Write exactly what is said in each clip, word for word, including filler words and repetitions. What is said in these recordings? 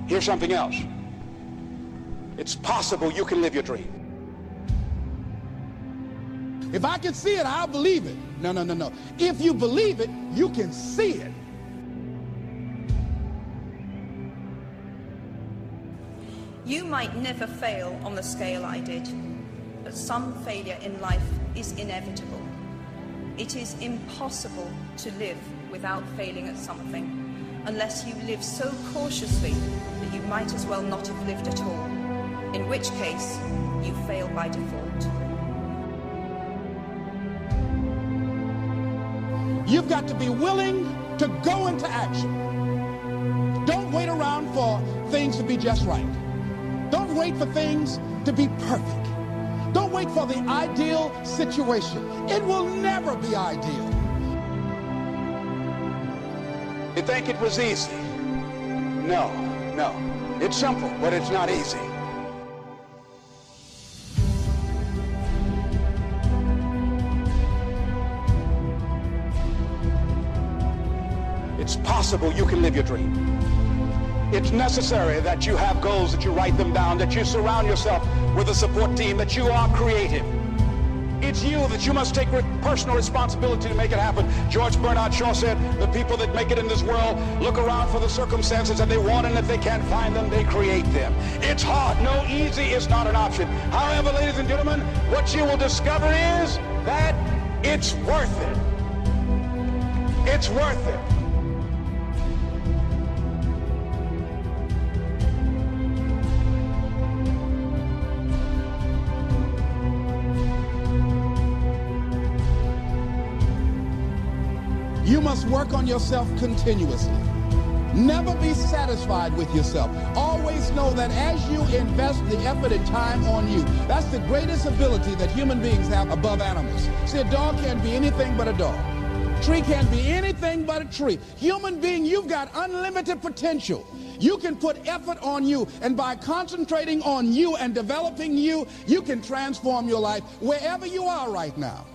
Here's something else. It's possible you can live your dream. If I can see it, I'll believe it. No, no, no, no. If you believe it, you can see it. You might never fail on the scale I did, but some failure in life is inevitable. It is impossible to live without failing at something, unless you live so cautiously that you might as well not have lived at all, in which case you fail by default. You've got to be willing to go into action. Don't wait around for things to be just right. Don't wait for things to be perfect. Don't wait for the ideal situation. It will never be ideal. You think it was easy? No, no. It's simple, but it's not easy. It's possible you can live your dream. It's necessary that you have goals, that you write them down, that you surround yourself with a support team, that you are creative. It's you that you must take personal responsibility to make it happen. George Bernard Shaw said, the people that make it in this world look around for the circumstances that they want, and if they can't find them, they create them. It's hard. No, easy is not an option. However, ladies and gentlemen, what you will discover is that it's worth it. It's worth it. You must work on yourself continuously. Never be satisfied with yourself. Always know that as you invest the effort and time on you, that's the greatest ability that human beings have above animals. See, a dog can't be anything but a dog. Tree can't be anything but a tree. Human being, you've got unlimited potential. You can put effort on you, and by concentrating on you and developing you, you can transform your life wherever you are right now.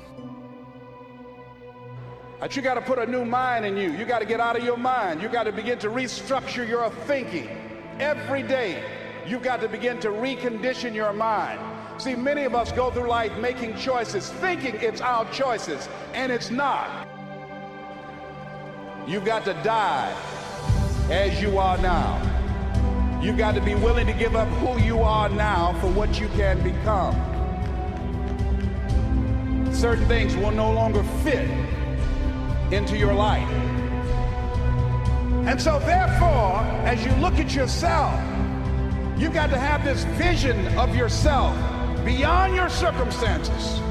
But you got to put a new mind in you. You got to get out of your mind. You got to begin to restructure your thinking. Every day, you've got to begin to recondition your mind. See, many of us go through life making choices, thinking it's our choices, and it's not. You've got to die as you are now. You've got to be willing to give up who you are now for what you can become. Certain things will no longer fit into your life. And so therefore, as you look at yourself, you've got to have this vision of yourself beyond your circumstances.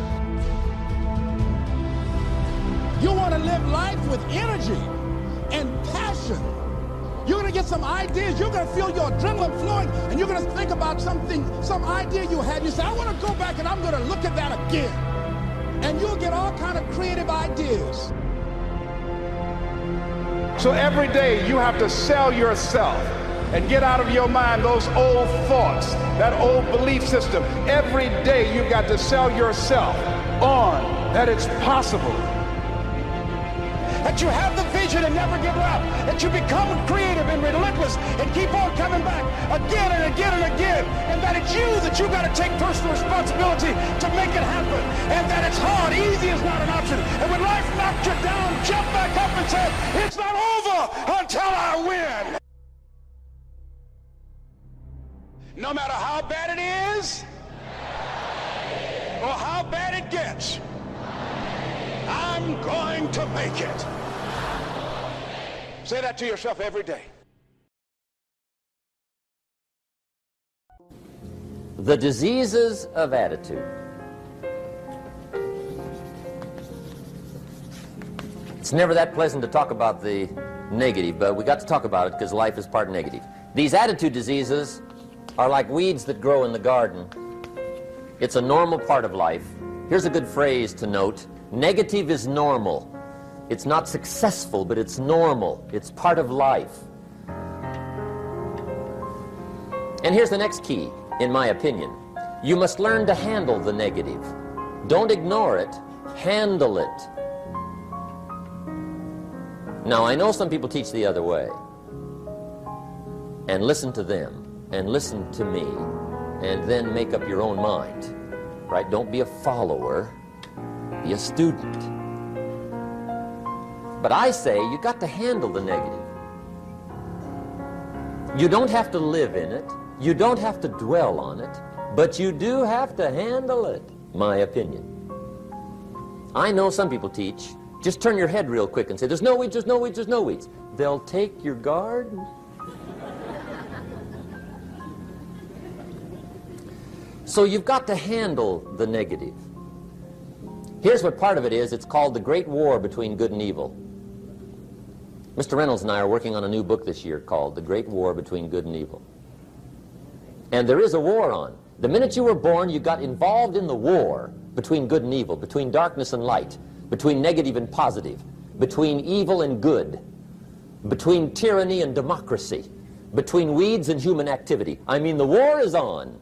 You want to live life with energy and passion. You're going to get some ideas. You're going to feel your adrenaline flowing, and you're going to think about something, some idea you had. You say, I want to go back and I'm going to look at that again. And you'll get all kind of creative ideas. So every day you have to sell yourself and get out of your mind those old thoughts, that old belief system. Every day you've got to sell yourself on that it's possible. That you have the vision and never give up. That you become creative and relentless and keep on coming back again and again and again. And that it's you that you got to take personal responsibility to make it happen. And that it's hard. Easy is not an option. And when life knocks you down, jump back up and say, it's not over until I win. No matter how bad it is or how bad it gets, I'm going to make it. Say that to yourself every day. The diseases of attitude. It's never that pleasant to talk about the negative, but we got to talk about it because life is part negative. These attitude diseases are like weeds that grow in the garden. It's a normal part of life. Here's a good phrase to note. Negative is normal. It's not successful, but it's normal. It's part of life. And here's the next key, in my opinion. You must learn to handle the negative. Don't ignore it. Handle it. Now, I know some people teach the other way. and listen to them and listen to me and then make up your own mind, right? Don't be a follower, be a student. But I say you got to handle the negative. You don't have to live in it. You don't have to dwell on it, but you do have to handle it, my opinion. I know some people teach, just turn your head real quick and say, there's no weeds, there's no weeds, there's no weeds. They'll take your garden. So you've got to handle the negative. Here's what part of it is. It's called the Great War Between Good and Evil. Mister Reynolds and I are working on a new book this year called The Great War Between Good and Evil. And there is a war on. The minute you were born, you got involved in the war between good and evil, between darkness and light, between negative and positive, between evil and good, between tyranny and democracy, between weeds and human activity. I mean, the war is on.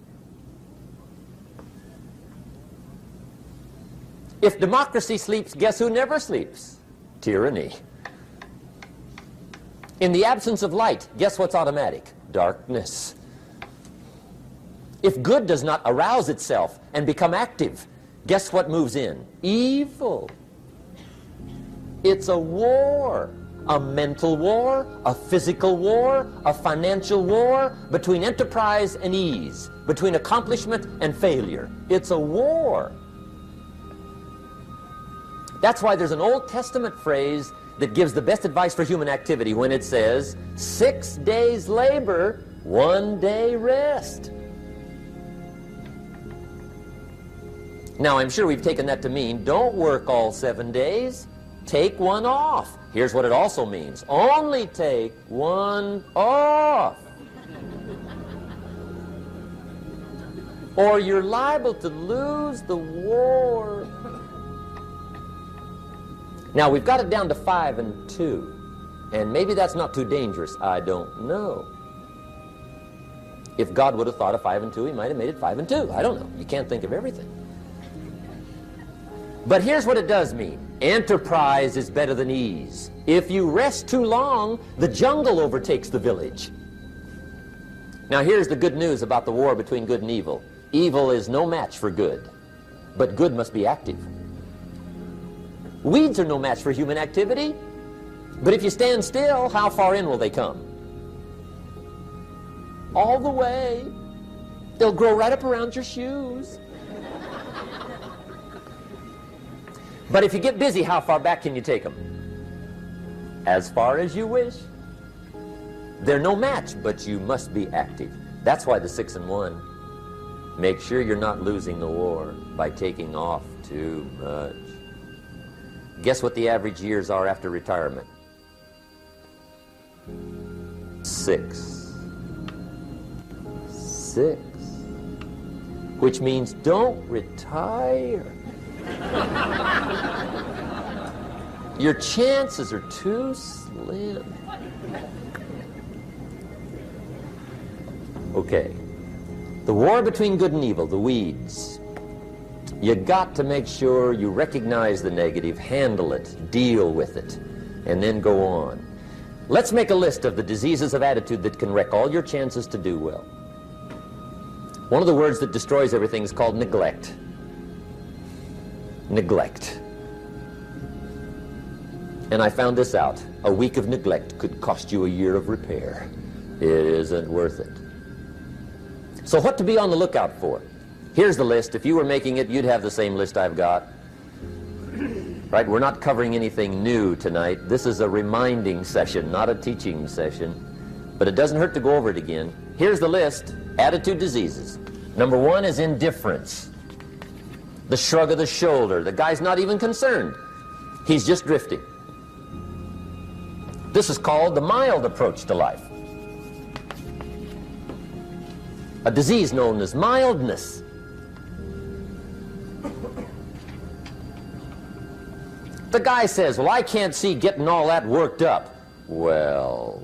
If democracy sleeps, guess who never sleeps? Tyranny. In the absence of light, guess what's automatic? Darkness. If good does not arouse itself and become active, guess what moves in? Evil. It's a war. A mental war, a physical war, a financial war, between enterprise and ease, between accomplishment and failure. It's a war. That's why there's an Old Testament phrase that gives the best advice for human activity when it says, six days labor, one day rest. Now, I'm sure we've taken that to mean, don't work all seven days, take one off. Here's what it also means, only take one off. Or you're liable to lose the war. Now, we've got it down to five and two, and maybe that's not too dangerous, I don't know. If God would have thought of five and two, he might have made it five and two. I don't know. You can't think of everything. But here's what it does mean. Enterprise is better than ease. If you rest too long, the jungle overtakes the village. Now, here's the good news about the war between good and evil. Evil is no match for good, but good must be active. Weeds are no match for human activity, but if you stand still, how far in will they come? All the way. They'll grow right up around your shoes. But if you get busy, how far back can you take them? As far as you wish. They're no match, but you must be active. That's why the six and one. Make sure you're not losing the war by taking off too much. Guess what the average years are after retirement? Six. Six. Which means don't retire. Your chances are too slim. Okay. The war between good and evil, the weeds. You got to make sure you recognize the negative, handle it, deal with it, and then go on. Let's make a list of the diseases of attitude that can wreck all your chances to do well. One of the words that destroys everything is called neglect. Neglect. And I found this out. A week of neglect could cost you a year of repair. It isn't worth it. So what to be on the lookout for? Here's the list. If you were making it, you'd have the same list I've got. Right? We're not covering anything new tonight. This is a reminding session, not a teaching session. But it doesn't hurt to go over it again. Here's the list. Attitude diseases. Number one is indifference. The shrug of the shoulder. The guy's not even concerned. He's just drifting. This is called the mild approach to life. A disease known as mildness. The guy says, well, I can't see getting all that worked up. Well,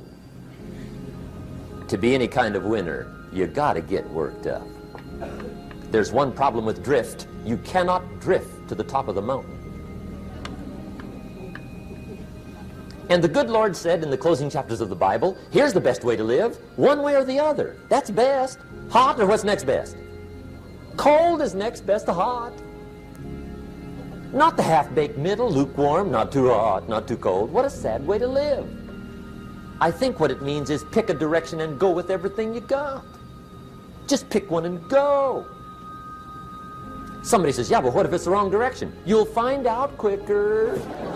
to be any kind of winner, you got to get worked up. There's one problem with drift. You cannot drift to the top of the mountain. And the good Lord said in the closing chapters of the Bible, here's the best way to live, one way or the other. That's best. Hot or what's next best? Cold is next best to hot. Not the half-baked middle, lukewarm, not too hot, not too cold. What a sad way to live. I think what it means is pick a direction and go with everything you got. Just pick one and go. Somebody says, yeah, but what if it's the wrong direction? You'll find out quicker.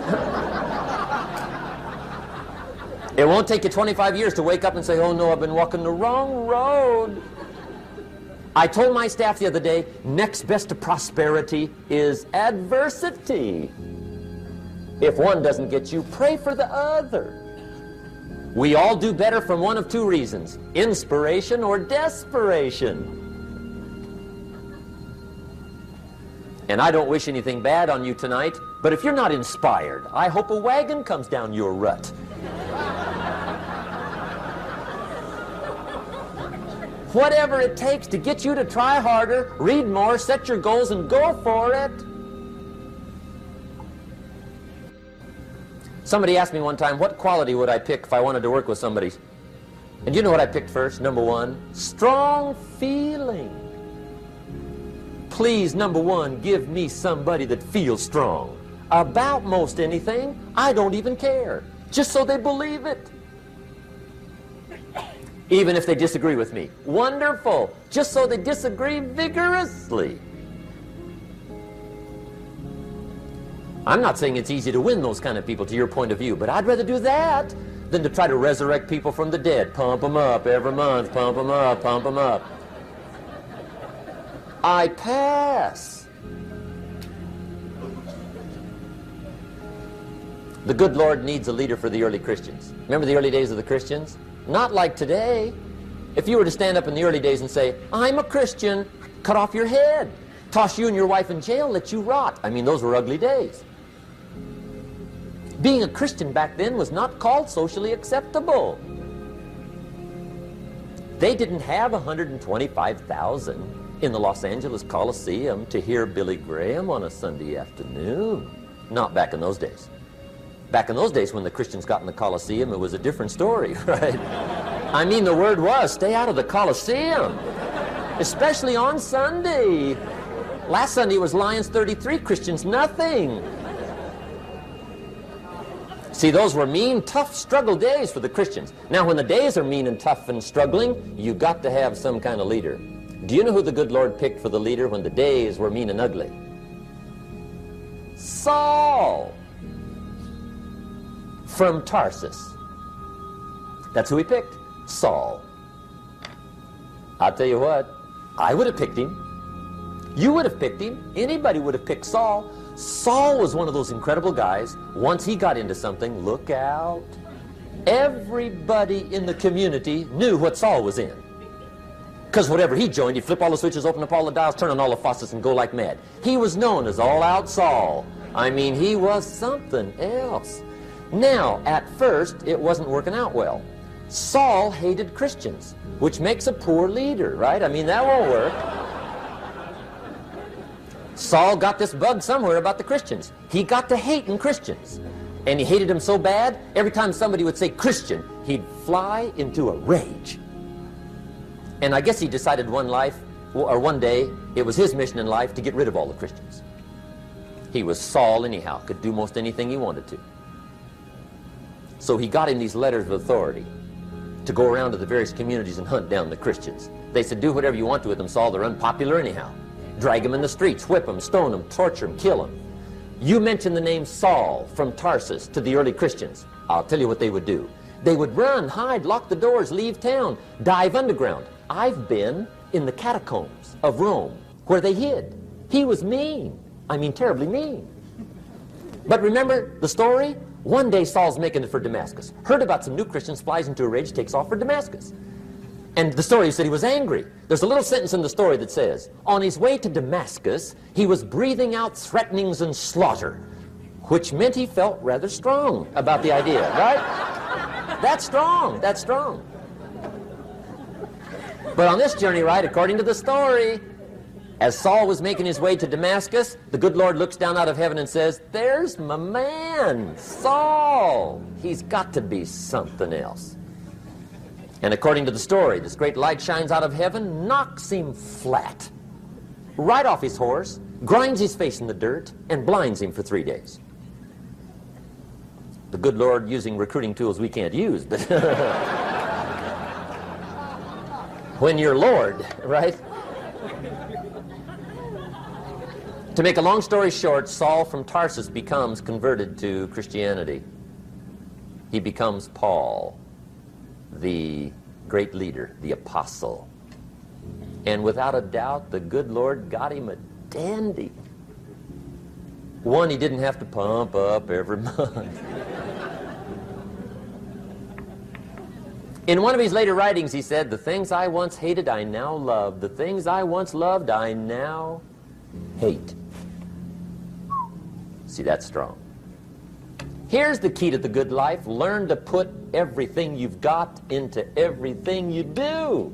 It won't take you twenty-five years to wake up and say, oh no, I've been walking the wrong road. I told my staff the other day, next best to prosperity is adversity. If one doesn't get you, pray for the other. We all do better from one of two reasons, inspiration or desperation. And I don't wish anything bad on you tonight, but if you're not inspired, I hope a wagon comes down your rut. Whatever it takes to get you to try harder, read more, set your goals, and go for it. Somebody asked me one time, what quality would I pick if I wanted to work with somebody? And you know what I picked first? Number one, strong feeling. Please, number one, give me somebody that feels strong. About most anything, I don't even care. Just so they believe it. Even if they disagree with me. Wonderful. Just so they disagree vigorously. I'm not saying it's easy to win those kind of people to your point of view, but I'd rather do that than to try to resurrect people from the dead. Pump them up every month, pump them up, pump them up. I pass. The good Lord needs a leader for the early Christians. Remember the early days of the Christians? Not like today. If you were to stand up in the early days and say, I'm a Christian, cut off your head, toss you and your wife in jail, let you rot. I mean, those were ugly days. Being a Christian back then was not called socially acceptable. They didn't have one hundred twenty-five thousand in the Los Angeles Coliseum to hear Billy Graham on a Sunday afternoon. Not back in those days. Back in those days when the Christians got in the Coliseum, it was a different story, right? I mean, the word was, stay out of the Coliseum, especially on Sunday. Last Sunday was Lions thirty-three, Christians nothing. See, those were mean, tough struggle days for the Christians. Now, when the days are mean and tough and struggling, you got to have some kind of leader. Do you know who the good Lord picked for the leader when the days were mean and ugly? Saul from Tarsus. That's who he picked, Saul. I'll tell you what, I would have picked him. You would have picked him. Anybody would have picked Saul. Saul was one of those incredible guys. Once he got into something, look out. Everybody in the community knew what Saul was in. Because whatever he joined, he'd flip all the switches, open up all the dials, turn on all the faucets, and go like mad. He was known as All-Out Saul. I mean, he was something else. Now, at first, it wasn't working out well. Saul hated Christians, which makes a poor leader, right? I mean, that won't work. Saul got this bug somewhere about the Christians. He got to hating Christians. And he hated them so bad, every time somebody would say Christian, he'd fly into a rage. And I guess he decided one life, or one day, it was his mission in life to get rid of all the Christians. He was Saul anyhow, could do most anything he wanted to. So he got him these letters of authority to go around to the various communities and hunt down the Christians. They said, do whatever you want to with them, Saul, they're unpopular anyhow. Drag them in the streets, whip them, stone them, torture them, kill them. You mention the name Saul from Tarsus to the early Christians, I'll tell you what they would do. They would run, hide, lock the doors, leave town, dive underground. I've been in the catacombs of Rome where they hid. He was mean. I mean, terribly mean. But remember the story? One day Saul's making it for Damascus. Heard about some new Christians, flies into a rage, takes off for Damascus. And the story said he was angry. There's a little sentence in the story that says, on his way to Damascus, he was breathing out threatenings and slaughter, which meant he felt rather strong about the idea, right? That's strong, that's strong. But on this journey, right, according to the story, As Saul was making his way to Damascus, the good Lord looks down out of heaven and says, there's my man, Saul. He's got to be something else. And according to the story, this great light shines out of heaven, knocks him flat, right off his horse, grinds his face in the dirt, and blinds him for three days. The good Lord using recruiting tools we can't use, but when you're Lord, right? To make a long story short, Saul from Tarsus becomes converted to Christianity. He becomes Paul, the great leader, the apostle. And without a doubt, the good Lord got him a dandy. One he didn't have to pump up every month. In one of his later writings, he said, the things I once hated, I now love. The things I once loved, I now hate. See, that's strong. Here's the key to the good life. Learn to put everything you've got into everything you do.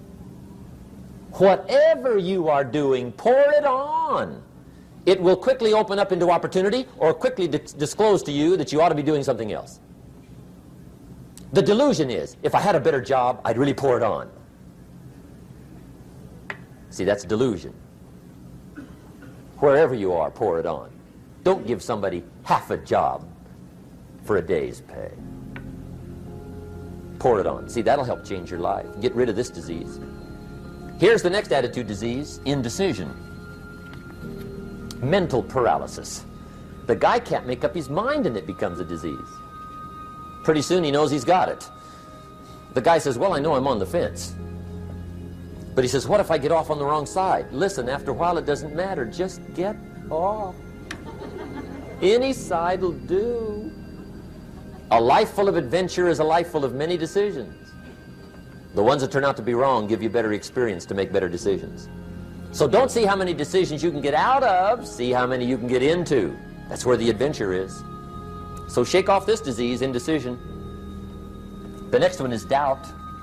Whatever you are doing, pour it on. It will quickly open up into opportunity or quickly di- disclose to you that you ought to be doing something else. The delusion is, if I had a better job, I'd really pour it on. See, that's delusion. Wherever you are, pour it on. Don't give somebody half a job for a day's pay. Pour it on. See, that'll help change your life. Get rid of this disease. Here's the next attitude disease, indecision. Mental paralysis. The guy can't make up his mind and it becomes a disease. Pretty soon he knows he's got it. The guy says, well, I know I'm on the fence. But he says, what if I get off on the wrong side? Listen, after a while it doesn't matter. Just get off. Any side will do. A life full of adventure is a life full of many decisions. The ones that turn out to be wrong give you better experience to make better decisions. So don't see how many decisions you can get out of, see how many you can get into. That's where the adventure is. So shake off this disease, indecision. The next one is doubt.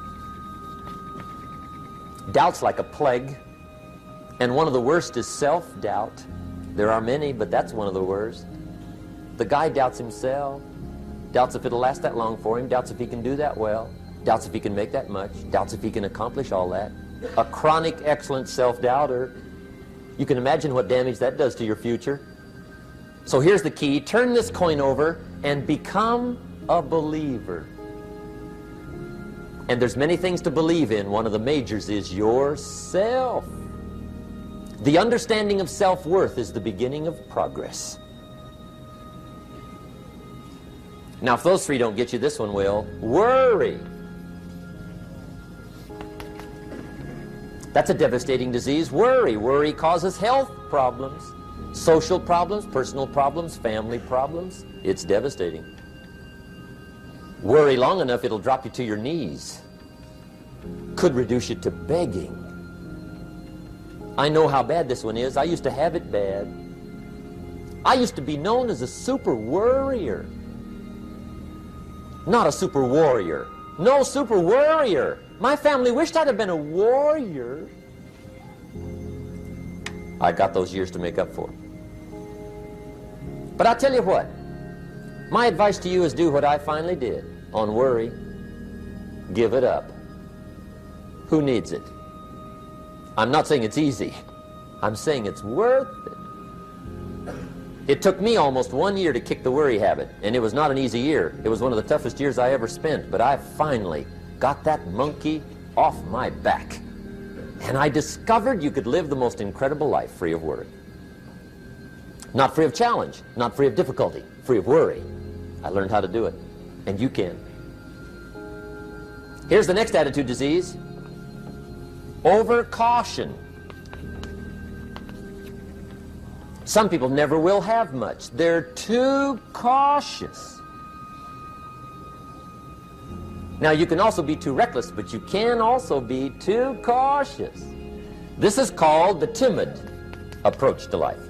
Doubt's like a plague. And one of the worst is self-doubt. There are many, but that's one of the worst. The guy doubts himself. Doubts if it'll last that long for him. Doubts if he can do that well. Doubts if he can make that much. Doubts if he can accomplish all that. A chronic, excellent self-doubter. You can imagine what damage that does to your future. So here's the key. Turn this coin over and become a believer. And there's many things to believe in. One of the majors is yourself. The understanding of self-worth is the beginning of progress. Now, if those three don't get you, this one will. Worry. That's a devastating disease. Worry. Worry causes health problems, social problems, personal problems, family problems. It's devastating. Worry long enough, it'll drop you to your knees. Could reduce you to begging. I know how bad this one is. I used to have it bad. I used to be known as a super worrier. Not a super warrior. No, super worrier. My family wished I'd have been a warrior. I got those years to make up for. But I'll tell you what. My advice to you is do what I finally did on worry. Give it up. Who needs it? I'm not saying it's easy. I'm saying it's worth it. It took me almost one year to kick the worry habit, and it was not an easy year. It was one of the toughest years I ever spent, but I finally got that monkey off my back. And I discovered you could live the most incredible life free of worry. Not free of challenge, not free of difficulty, free of worry. I learned how to do it, and you can. Here's the next attitude disease. Over-caution. Some people never will have much. They're too cautious. Now, you can also be too reckless, but you can also be too cautious. This is called the timid approach to life.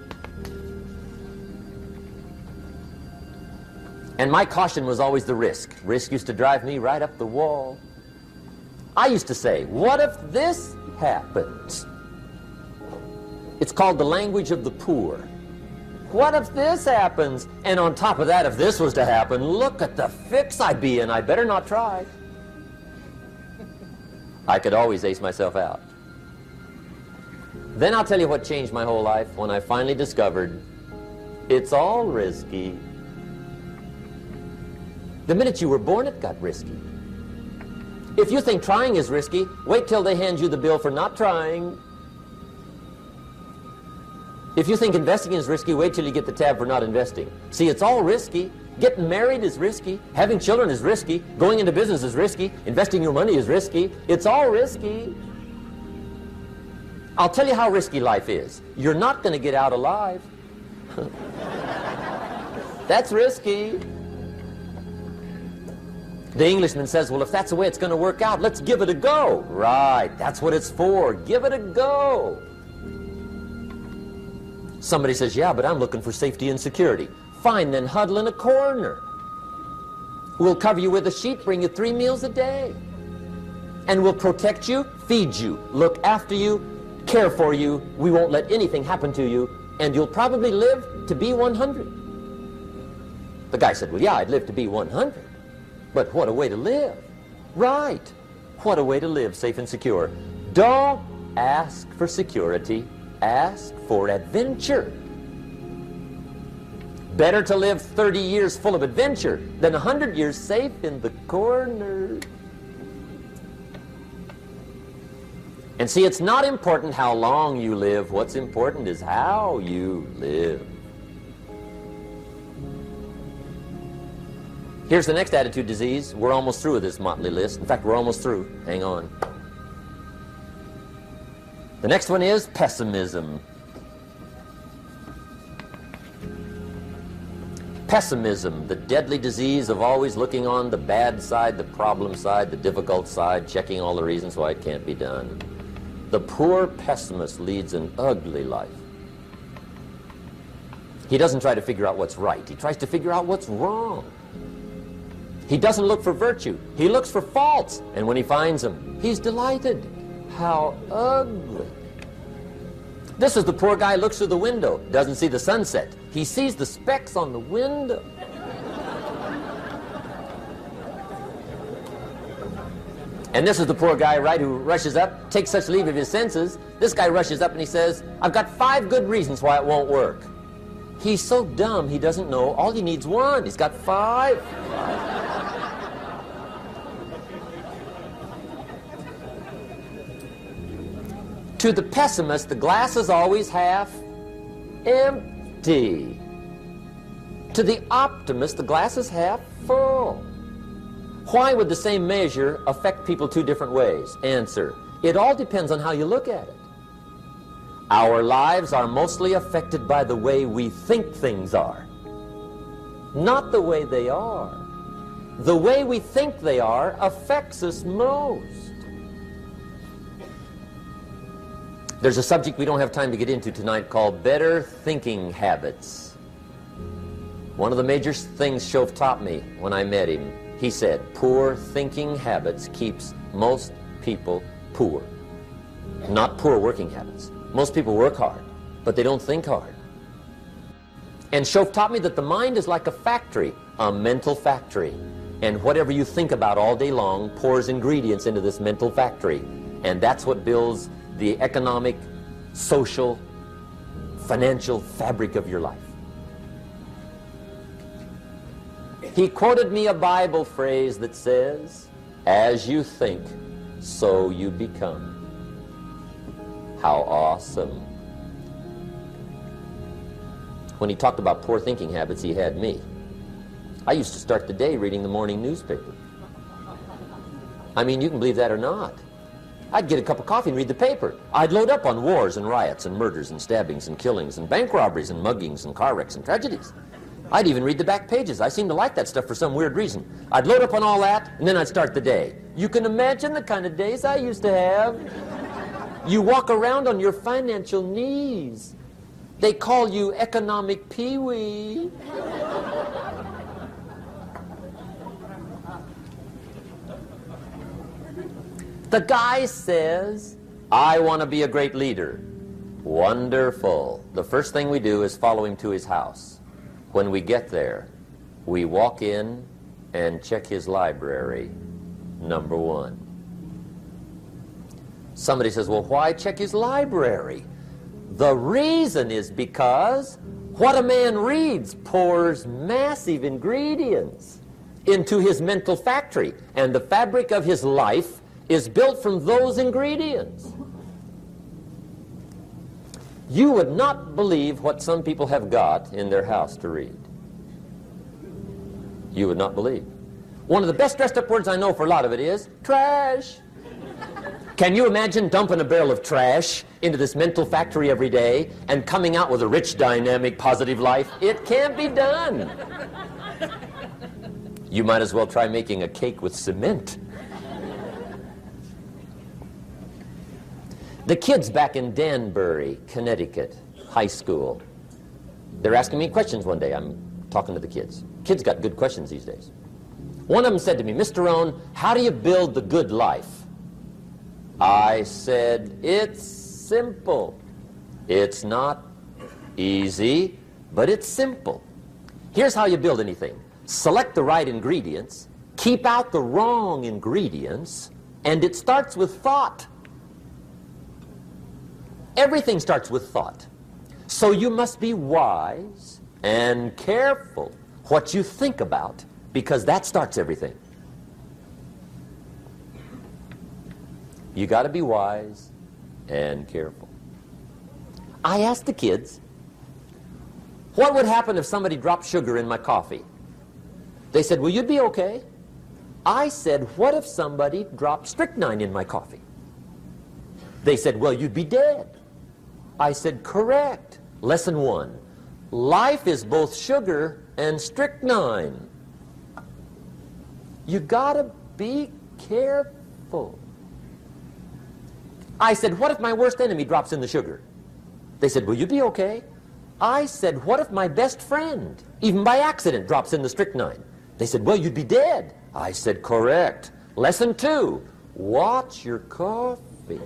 And my caution was always the risk. Risk used to drive me right up the wall. I used to say, what if this happens? It's called the language of the poor. What if this happens? And on top of that, if this was to happen, look at the fix I'd be in. I better not try. I could always ace myself out. Then I'll tell you what changed my whole life when I finally discovered it's all risky. The minute you were born, it got risky. If you think trying is risky, wait till they hand you the bill for not trying. If you think investing is risky, wait till you get the tab for not investing. See, it's all risky. Getting married is risky. Having children is risky. Going into business is risky. Investing your money is risky. It's all risky. I'll tell you how risky life is. You're not going to get out alive. That's risky. The Englishman says, well, if that's the way it's going to work out, let's give it a go. Right, that's what it's for. Give it a go. Somebody says, yeah, but I'm looking for safety and security. Fine, then huddle in a corner. We'll cover you with a sheet, bring you three meals a day. And we'll protect you, feed you, look after you, care for you. We won't let anything happen to you. And you'll probably live to be one hundred. The guy said, well, yeah, I'd live to be one hundred. But what a way to live. Right. What a way to live, safe and secure. Don't ask for security. Ask for adventure. Better to live thirty years full of adventure than one hundred years safe in the corner. And see, it's not important how long you live. What's important is how you live. Here's the next attitude disease. We're almost through with this motley list. In fact, we're almost through. Hang on. The next one is pessimism. Pessimism, the deadly disease of always looking on the bad side, the problem side, the difficult side, checking all the reasons why it can't be done. The poor pessimist leads an ugly life. He doesn't try to figure out what's right. He tries to figure out what's wrong. He doesn't look for virtue. He looks for faults. And when he finds them, he's delighted. How ugly. This is the poor guy who looks through the window, doesn't see the sunset. He sees the specks on the window. And this is the poor guy, right, who rushes up, takes such leave of his senses. This guy rushes up and he says, I've got five good reasons why it won't work. He's so dumb he doesn't know. All he needs one. He's got five. To the pessimist, the glass is always half empty. To the optimist, the glass is half full. Why would the same measure affect people two different ways? Answer, it all depends on how you look at it. Our lives are mostly affected by the way we think things are, not the way they are. The way we think they are affects us most. There's a subject we don't have time to get into tonight called better thinking habits. One of the major things Shoaff taught me when I met him, he said, poor thinking habits keeps most people poor. Not poor working habits. Most people work hard, but they don't think hard. And Shoaff taught me that the mind is like a factory, a mental factory. And whatever you think about all day long pours ingredients into this mental factory. And that's what builds the economic, social, financial fabric of your life. He quoted me a Bible phrase that says, as you think, so you become. How awesome. When he talked about poor thinking habits, he had me. I used to start the day reading the morning newspaper. I mean, you can believe that or not. I'd get a cup of coffee and read the paper. I'd load up on wars and riots and murders and stabbings and killings and bank robberies and muggings and car wrecks and tragedies. I'd even read the back pages. I seem to like that stuff for some weird reason. I'd load up on all that, and then I'd start the day. You can imagine the kind of days I used to have. You walk around on your financial knees. They call you economic peewee. The guy says, I want to be a great leader. Wonderful. The first thing we do is follow him to his house. When we get there, we walk in and check his library, number one. Somebody says, well, why check his library? The reason is because what a man reads pours massive ingredients into his mental factory, and the fabric of his life is built from those ingredients. You would not believe what some people have got in their house to read. You would not believe. One of the best dressed up words I know for a lot of it is trash. Can you imagine dumping a barrel of trash into this mental factory every day and coming out with a rich, dynamic, positive life? It can't be done. You might as well try making a cake with cement. The kids back in Danbury, Connecticut, high school, they're asking me questions one day. I'm talking to the kids. Kids got good questions these days. One of them said to me, Mister Rohn, how do you build the good life? I said, it's simple. It's not easy, but it's simple. Here's how you build anything. Select the right ingredients, keep out the wrong ingredients, and it starts with thought. Everything starts with thought. So you must be wise and careful what you think about, because that starts everything. You got to be wise and careful. I asked the kids, what would happen if somebody dropped sugar in my coffee? They said, well, you'd be okay. I said, what if somebody dropped strychnine in my coffee? They said, well, you'd be dead. I said, correct. Lesson one, life is both sugar and strychnine. You got to be careful. I said, what if my worst enemy drops in the sugar? They said, will you be okay? I said, what if my best friend, even by accident, drops in the strychnine? They said, well, you'd be dead. I said, correct. Lesson two, watch your coffee.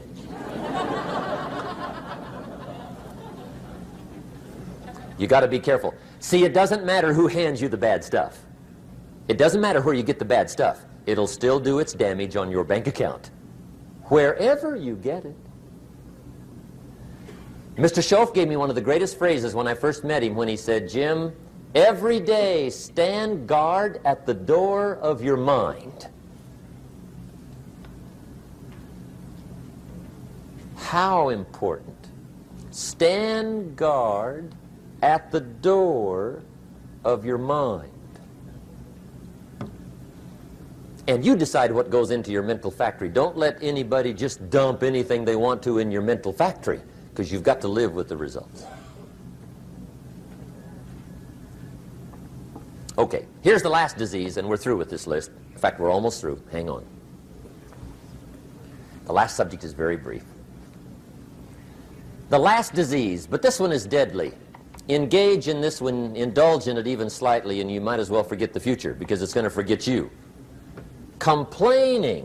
You got to be careful. See, it doesn't matter who hands you the bad stuff. It doesn't matter where you get the bad stuff. It'll still do its damage on your bank account, wherever you get it. Mister Schoaf gave me one of the greatest phrases when I first met him when he said, Jim, every day stand guard at the door of your mind. How important. Stand guard at the door of your mind. And you decide what goes into your mental factory. Don't let anybody just dump anything they want to in your mental factory, because you've got to live with the results. Okay, here's the last disease, and we're through with this list. In fact, we're almost through. Hang on. The last subject is very brief. The last disease, but this one is deadly. Engage in this one, indulge in it even slightly, and you might as well forget the future, because it's going to forget you. Complaining,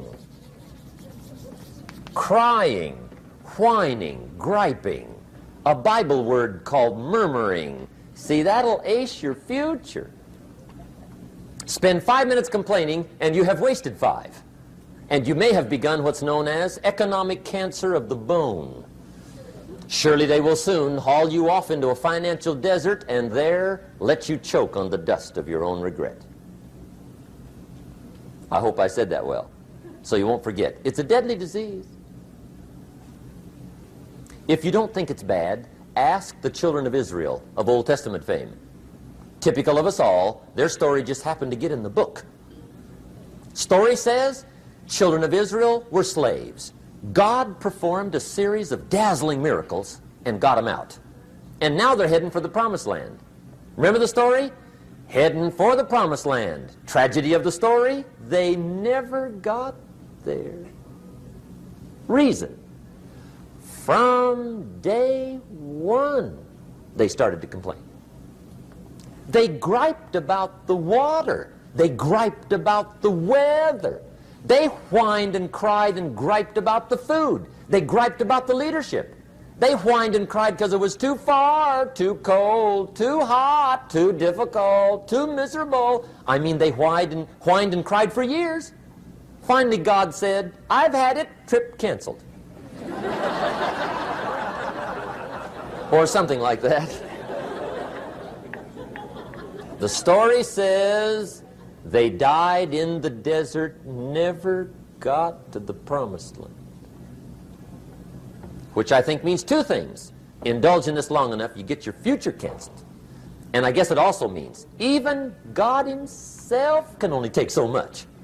crying, whining, griping, a Bible word called murmuring. See, that'll ace your future. Spend five minutes complaining, and you have wasted five. And you may have begun what's known as economic cancer of the bone. Surely they will soon haul you off into a financial desert and there let you choke on the dust of your own regret. I hope I said that well, so you won't forget. It's a deadly disease. If you don't think it's bad, ask the children of Israel of Old Testament fame. Typical of us all, their story just happened to get in the book. Story says, children of Israel were slaves. God performed a series of dazzling miracles and got them out. And now they're heading for the promised land. Remember the story? Heading for the promised land. Tragedy of the story, they never got there. Reason. From day one, they started to complain. They griped about the water. They griped about the weather. They whined and cried and griped about the food. They griped about the leadership. They whined and cried because it was too far, too cold, too hot, too difficult, too miserable. I mean, they whined and, whined and cried for years. Finally, God said, I've had it, trip canceled. Or something like that. The story says they died in the desert, never got to the promised land. Which I think means two things. Indulge in this long enough, you get your future canceled. And I guess it also means even God himself can only take so much.